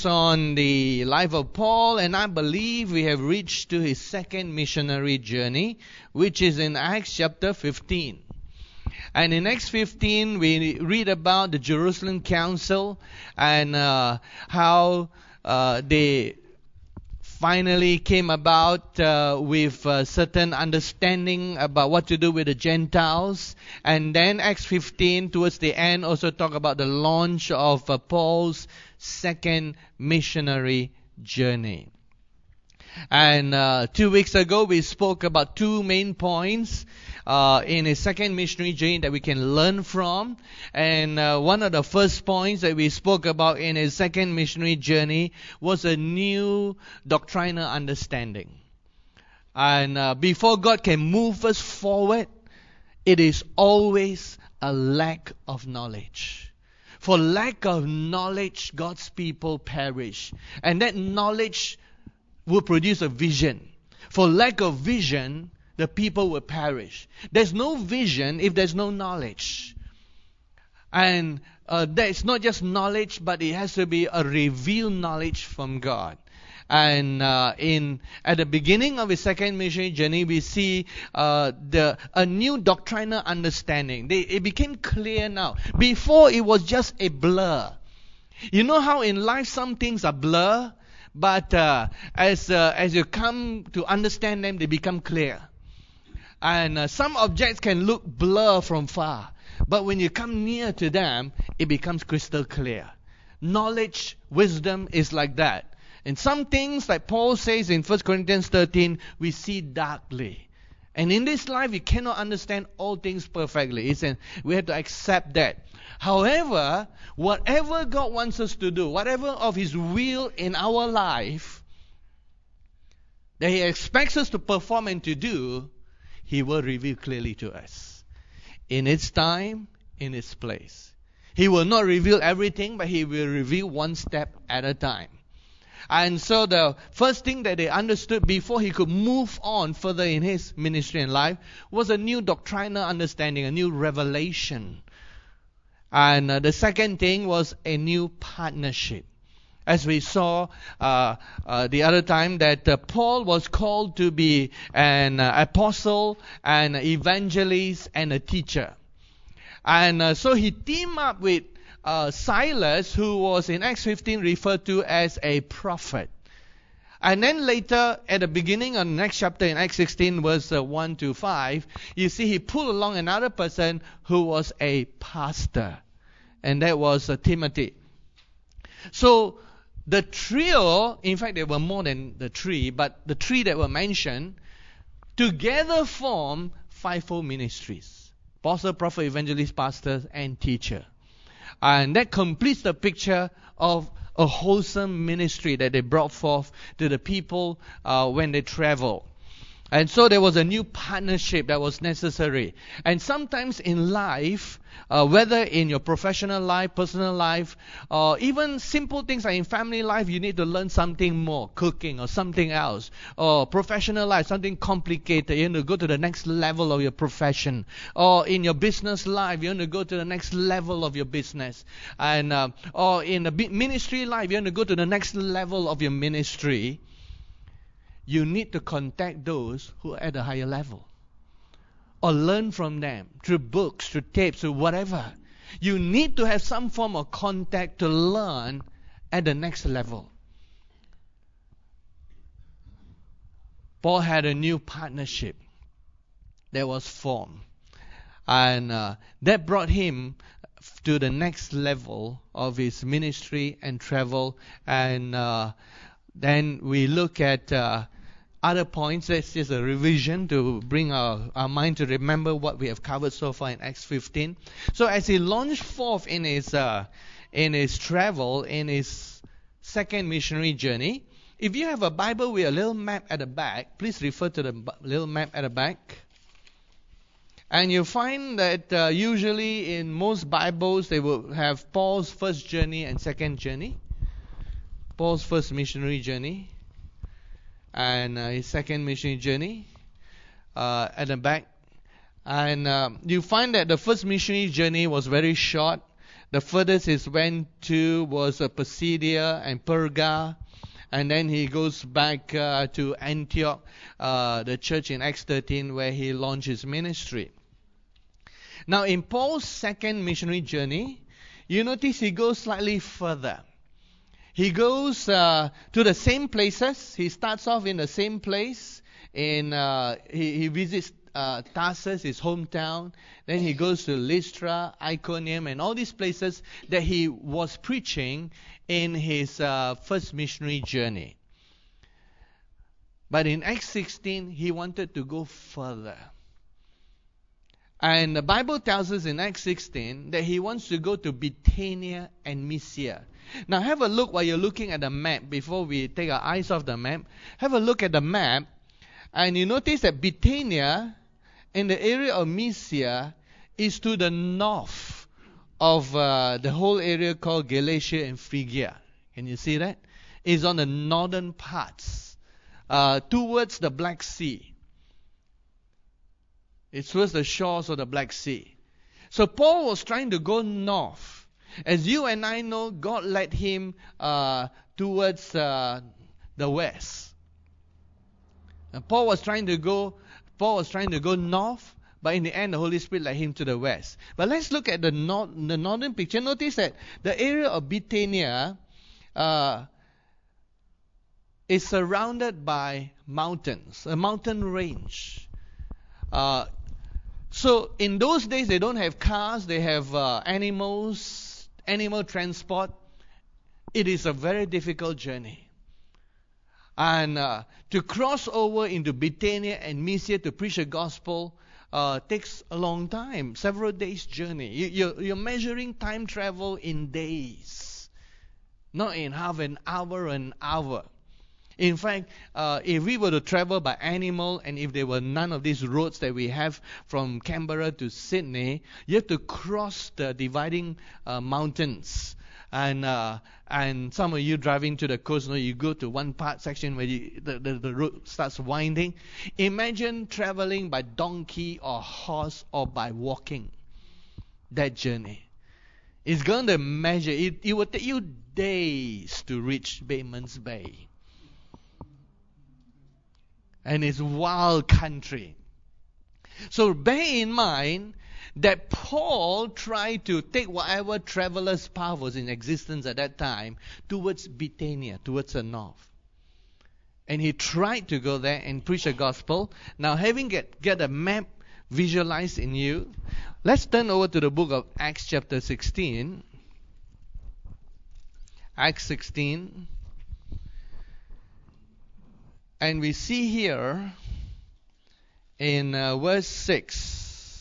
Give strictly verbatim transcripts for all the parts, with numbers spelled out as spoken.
series on the life of Paul, and I believe we have reached to his second missionary journey, which is in Acts chapter fifteen. And in Acts fifteen, we read about the Jerusalem Council and uh, how uh, they finally came about uh, with a certain understanding about what to do with the Gentiles. And then Acts fifteen, towards the end, also talk about the launch of uh, Paul's second missionary journey. And uh, two weeks ago, we spoke about two main points uh, in his second missionary journey that we can learn from. And uh, one of the first points that we spoke about in his second missionary journey was a new doctrinal understanding. And uh, before God can move us forward, it is always a lack of knowledge. For lack of knowledge, God's people perish. And that knowledge will produce a vision. For lack of vision, the people will perish. There's no vision if there's no knowledge. And uh, there's not just knowledge, but it has to be a revealed knowledge from God. And uh, in at the beginning of his second missionary journey, we see uh, the a new doctrinal understanding. They, it became clear now. Before, it was just a blur. You know how in life some things are blur? But uh, as uh, as you come to understand them, they become clear. And uh, some objects can look blur from far, but when you come near to them, it becomes crystal clear. Knowledge, wisdom is like that. And some things, like Paul says in First Corinthians thirteen, we see darkly. And in this life, we cannot understand all things perfectly. It's an, we have to accept that. However, whatever God wants us to do, whatever of His will in our life that He expects us to perform and to do, He will reveal clearly to us. In its time, in its place. He will not reveal everything, but He will reveal one step at a time. And so the first thing that they understood before he could move on further in his ministry and life was a new doctrinal understanding, a new revelation. And uh, the second thing was a new partnership. As we saw uh, uh, the other time that uh, Paul was called to be an uh, apostle, an evangelist, and a teacher. And uh, so he teamed up with Uh, Silas, who was in Acts fifteen referred to as a prophet. And then later, at the beginning of the next chapter in Acts sixteen, verse uh, one to five, you see he pulled along another person who was a pastor. And that was uh, Timothy. So the trio, in fact there were more than the three, but the three that were mentioned, together form fivefold ministries. Apostle, prophet, evangelist, pastor, and teacher. And that completes the picture of a wholesome ministry that they brought forth to the people uh, when they travel. And so there was a new partnership that was necessary. And sometimes in life, uh, whether in your professional life, personal life, or even simple things like in family life, you need to learn something more, cooking or something else. Or professional life, something complicated. You want to go to the next level of your profession. Or in your business life, you want to go to the next level of your business. And uh, or in the ministry life, you want to go to the next level of your ministry. You need to contact those who are at a higher level. Or learn from them through books, through tapes, through whatever. You need to have some form of contact to learn at the next level. Paul had a new partnership that was formed. And uh, that brought him to the next level of his ministry and travel. And uh, then we look at uh, other points. That's just a revision to bring our, our mind to remember what we have covered so far in Acts fifteen. So as he launched forth in his uh, in his travel, in his second missionary journey, if you have a Bible with a little map at the back, please refer to the b- little map at the back. And you find that uh, usually in most Bibles they will have Paul's first journey and second journey. Paul's first missionary journey and uh, his second missionary journey uh, at the back. And uh, you find that the first missionary journey was very short. The furthest he went to was uh, Pisidia and Perga. And then he goes back uh, to Antioch, uh, the church in Acts thirteen, where he launched his ministry. Now, in Paul's second missionary journey, you notice he goes slightly further. He goes uh, to the same places. He starts off in the same place. In uh, he, he visits uh, Tarsus, his hometown. Then he goes to Lystra, Iconium, and all these places that he was preaching in his uh, first missionary journey. But in Acts sixteen, he wanted to go further. And the Bible tells us in Acts sixteen that he wants to go to Bithynia and Mysia. Now have a look while you're looking at the map before we take our eyes off the map. Have a look at the map, and you notice that Bithynia in the area of Mysia is to the north of uh, the whole area called Galatia and Phrygia. Can you see that? It's on the northern parts, uh, towards the Black Sea. It's towards the shores of the Black Sea. So Paul was trying to go north. As you and I know, God led him uh, towards uh, the west. And Paul was trying to go. Paul was trying to go north, but in the end, the Holy Spirit led him to the west. But let's look at the north, the northern picture. Notice that the area of Bithynia uh, is surrounded by mountains, a mountain range. Uh, so in those days, they don't have cars; they have uh, animals, animal transport. It is a very difficult journey. And uh, to cross over into Bithynia and Mysia to preach the gospel uh, takes a long time, several days journey. You, you're, you're measuring time travel in days, not in half an hour, an hour. In fact, uh, if we were to travel by animal, and if there were none of these roads that we have from Canberra to Sydney, you have to cross the dividing uh, mountains. And uh, and some of you driving to the coast, you know, you go to one part section where you, the, the, the road starts winding. Imagine traveling by donkey or horse or by walking that journey. It's going to measure. It, it will take you days to reach Batemans Bay. And it's wild country. So bear in mind that Paul tried to take whatever traveler's path was in existence at that time towards Bithynia, towards the north. And he tried to go there and preach the gospel. Now, having get, get a map visualized in you, let's turn over to the book of Acts chapter sixteen. Acts sixteen. And we see here in uh, verse six.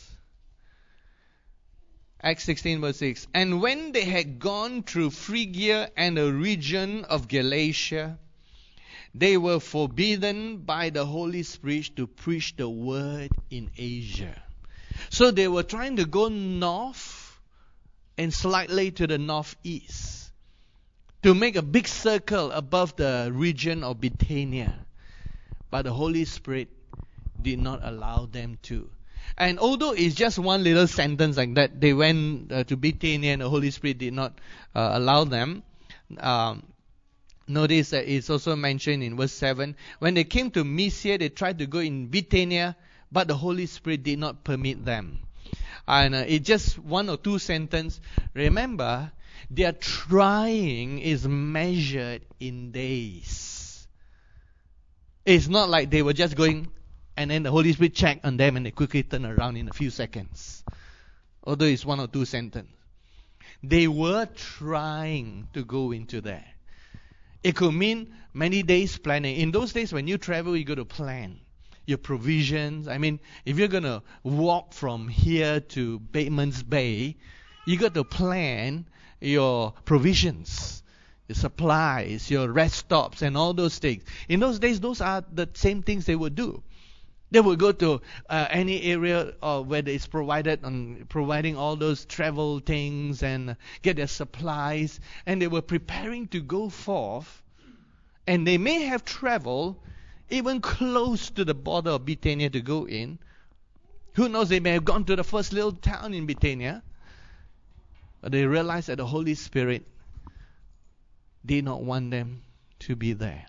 Acts sixteen verse six. And when they had gone through Phrygia and the region of Galatia, they were forbidden by the Holy Spirit to preach the word in Asia. So they were trying to go north and slightly to the northeast to make a big circle above the region of Bithynia. But the Holy Spirit did not allow them to. And although it's just one little sentence like that, they went uh, to Bithynia and the Holy Spirit did not uh, allow them. Um, notice that it's also mentioned in verse seven. When they came to Mysia, they tried to go in Bithynia, but the Holy Spirit did not permit them. And uh, it's just one or two sentences. Remember, their trying is measured in days. It's not like they were just going and then the Holy Spirit checked on them and they quickly turned around in a few seconds. Although it's one or two sentences. They were trying to go into there. It could mean many days planning. In those days when you travel, you got to plan your provisions. I mean, if you're going to walk from here to Batemans Bay, you got to plan your provisions, your supplies, your rest stops, and all those things. In those days, those are the same things they would do. They would go to uh, any area uh, where it's provided on providing all those travel things and get their supplies, and they were preparing to go forth. And they may have traveled even close to the border of Bithynia to go in. Who knows? They may have gone to the first little town in Bithynia. But they realized that the Holy Spirit did not want them to be there.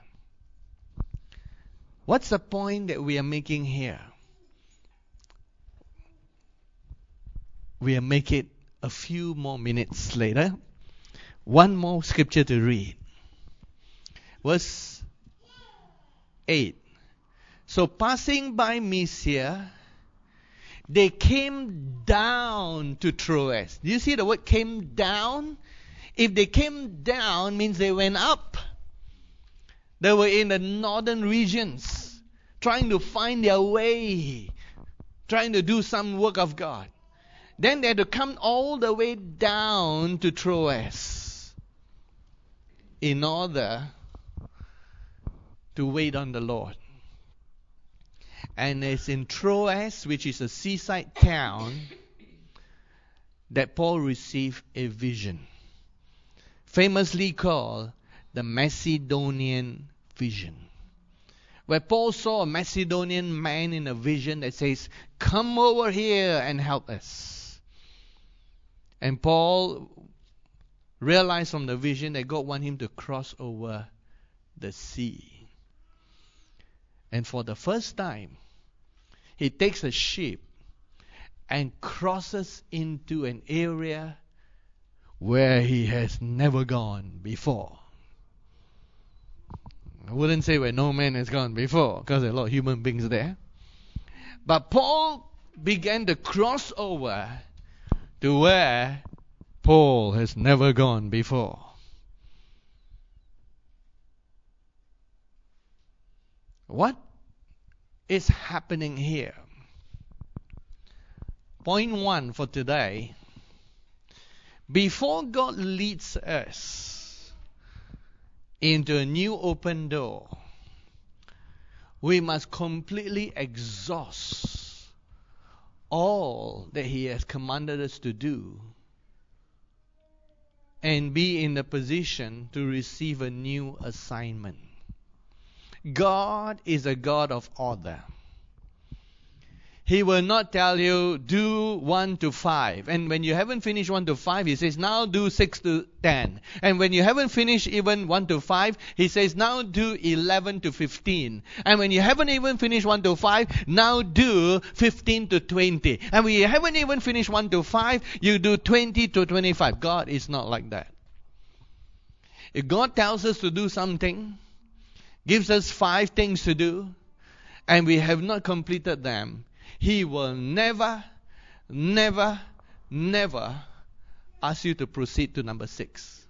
What's the point that we are making here? We'll make it a few more minutes later. One more scripture to read. Verse eight. So passing by Mysia, they came down to Troas. Do you see the word came down? If they came down, means they went up. They were in the northern regions, trying to find their way, trying to do some work of God. Then they had to come all the way down to Troas in order to wait on the Lord. And it's in Troas, which is a seaside town, that Paul received a vision, famously called the Macedonian vision, where Paul saw a Macedonian man in a vision that says, "Come over here and help us." And Paul realized from the vision that God wanted him to cross over the sea. And for the first time, he takes a ship and crosses into an area where he has never gone before. I wouldn't say where no man has gone before, because there are a lot of human beings there. But Paul began to cross over to where Paul has never gone before. What is happening here? Point one for today. Before God leads us into a new open door, we must completely exhaust all that He has commanded us to do and be in the position to receive a new assignment. God is a God of order. He will not tell you, do one to five. And when you haven't finished one to five, He says, now do six to ten. And when you haven't finished even one to five, He says, now do eleven to fifteen. And when you haven't even finished one to five, now do fifteen to twenty. And when you haven't even finished one to five, you do twenty to twenty-five. God is not like that. If God tells us to do something, gives us five things to do, and we have not completed them, He will never, never, never ask you to proceed to number six.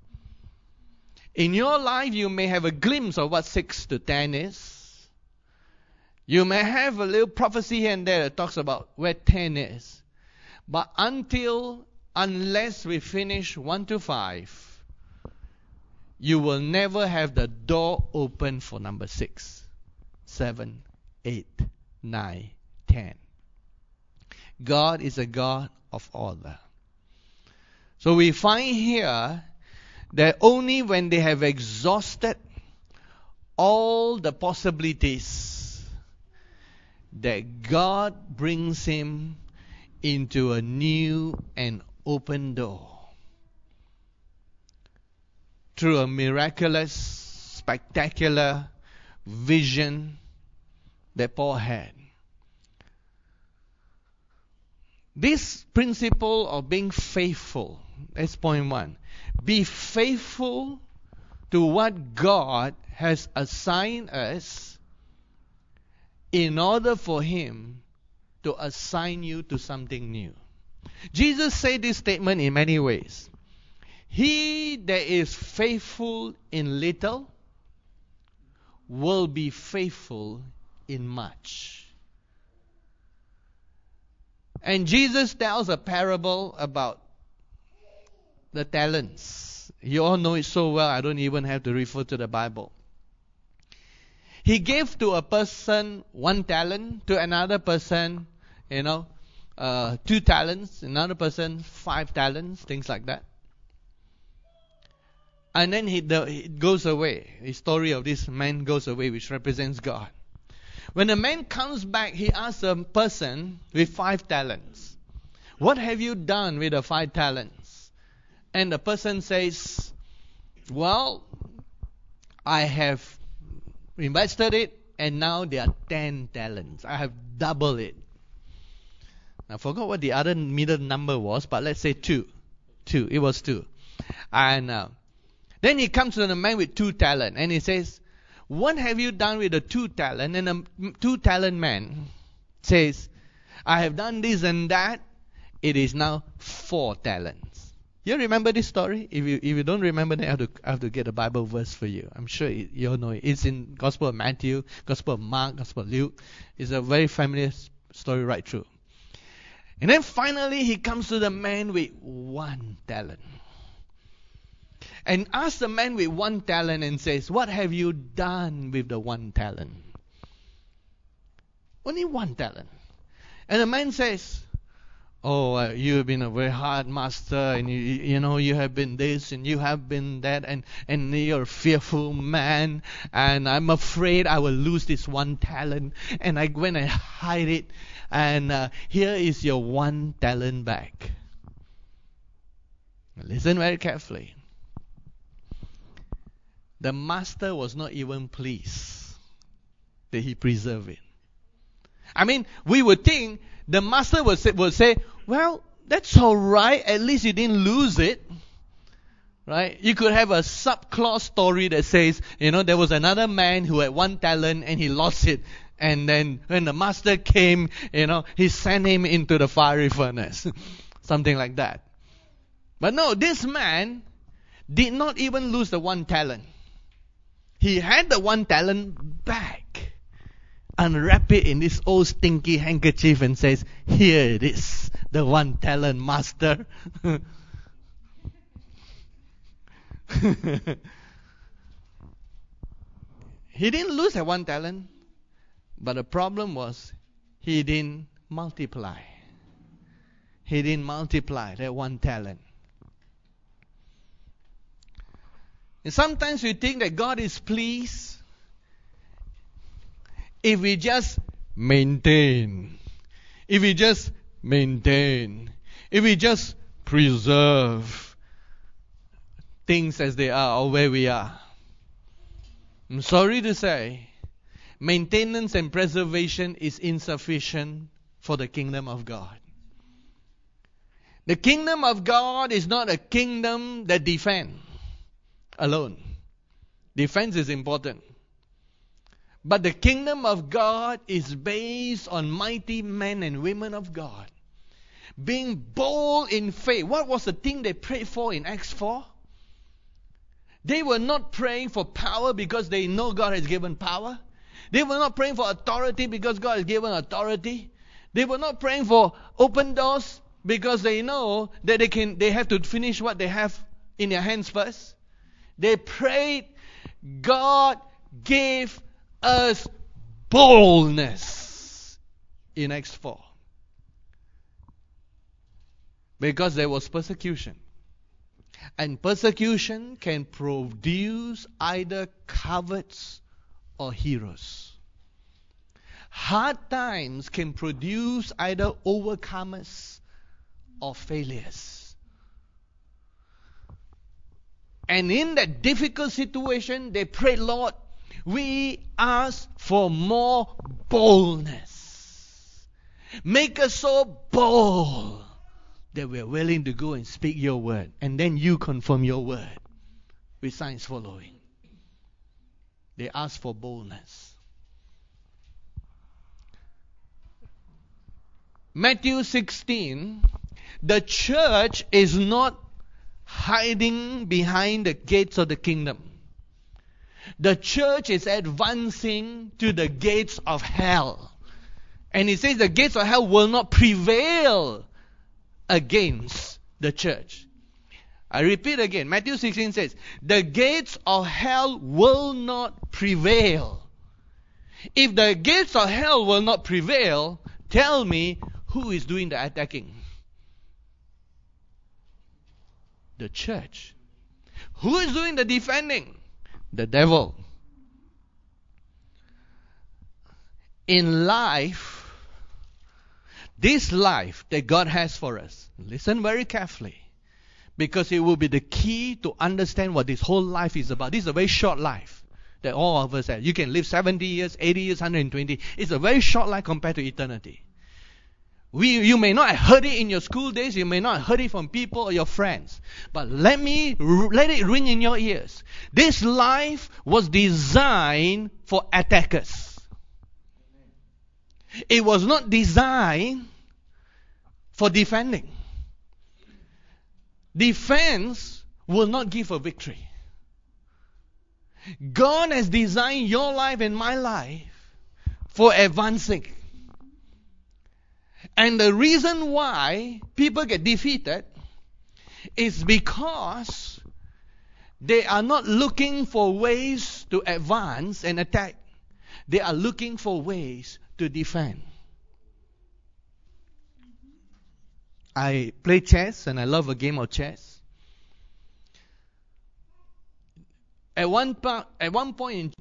In your life, you may have a glimpse of what six to ten is. You may have a little prophecy here and there that talks about where ten is. But until, unless we finish one to five, you will never have the door open for number six, seven, eight, nine, ten. God is a God of order. So we find here that only when they have exhausted all the possibilities that God brings him into a new and open door through a miraculous, spectacular vision that Paul had. This principle of being faithful, that's point one. Be faithful to what God has assigned us in order for Him to assign you to something new. Jesus said this statement in many ways. He that is faithful in little will be faithful in much. And Jesus tells a parable about the talents. You all know it so well, I don't even have to refer to the Bible. He gave to a person one talent, to another person, you know, uh, two talents, another person five talents, things like that. And then he, the, it goes away. The story of this man goes away, which represents God. When the man comes back, he asks a person with five talents, what have you done with the five talents? And the person says, well, I have invested it, and now there are ten talents. I have doubled it. I forgot what the other middle number was, but let's say two. Two. It was two. And uh, then he comes to the man with two talent, and he says, what have you done with the two talent? And the two talent man says, I have done this and that. It is now four talents. You remember this story? If you if you don't remember, then I have to, I have to get a Bible verse for you. I'm sure it, you all know it. It's in Gospel of Matthew, Gospel of Mark, Gospel of Luke. It's a very familiar story right through. And then finally he comes to the man with one talent. And asks the man with one talent and says, what have you done with the one talent? Only one talent. And the man says, oh, uh, you have been a very hard master, and you, you know, you have been this, and you have been that, and, and you're a fearful man, and I'm afraid I will lose this one talent, and I went and hide it, and uh, here is your one talent back. Listen very carefully. The master was not even pleased that he preserved it. I mean, we would think the master would say, would say, well, that's all right. At least you didn't lose it. Right? You could have a subclause story that says, you know, there was another man who had one talent and he lost it. And then when the master came, you know, he sent him into the fiery furnace. Something like that. But no, this man did not even lose the one talent. He had the one talent back. Unwrap it in this old stinky handkerchief and says, here it is, the one talent, master. He didn't lose that one talent, but the problem was he didn't multiply. He didn't multiply that one talent. And sometimes we think that God is pleased if we just maintain, if we just maintain, if we just preserve things as they are or where we are. I'm sorry to say, maintenance and preservation is insufficient for the kingdom of God. The kingdom of God is not a kingdom that defends alone. Defense is important. But the kingdom of God is based on mighty men and women of God being bold in faith. What was the thing they prayed for in Acts four? They were not praying for power because they know God has given power. They were not praying for authority because God has given authority. They were not praying for open doors because they know that they can they have to finish what they have in their hands first. They prayed, God gave us boldness in Acts four. Because there was persecution. And persecution can produce either cowards or heroes. Hard times can produce either overcomers or failures. And in that difficult situation, they prayed, Lord, we ask for more boldness. Make us so bold that we are willing to go and speak your word. And then you confirm your word with signs following. They ask for boldness. Matthew sixteen, the church is not hiding behind the gates of the kingdom. The church is advancing to the gates of hell. And it says the gates of hell will not prevail against the church. I repeat again, Matthew sixteen says, the gates of hell will not prevail. If the gates of hell will not prevail, tell me who is doing the attacking? The church. Who is doing the defending? The devil. In life, this life that God has for us, listen very carefully, Because it will be the key to understand what this whole life is about. This is a very short life that all of us have. You can live seventy years, eighty years, one hundred twenty. It's a very short life compared to eternity. We, you may not have heard it in your school days. You may not have heard it from people or your friends. But let me, let it ring in your ears. This life was designed for attackers. It was not designed for defending. Defense will not give a victory. God has designed your life and my life for advancing. And the reason why people get defeated is because they are not looking for ways to advance and attack. They are looking for ways to defend. I play chess and I love a game of chess. At one, po- at one point in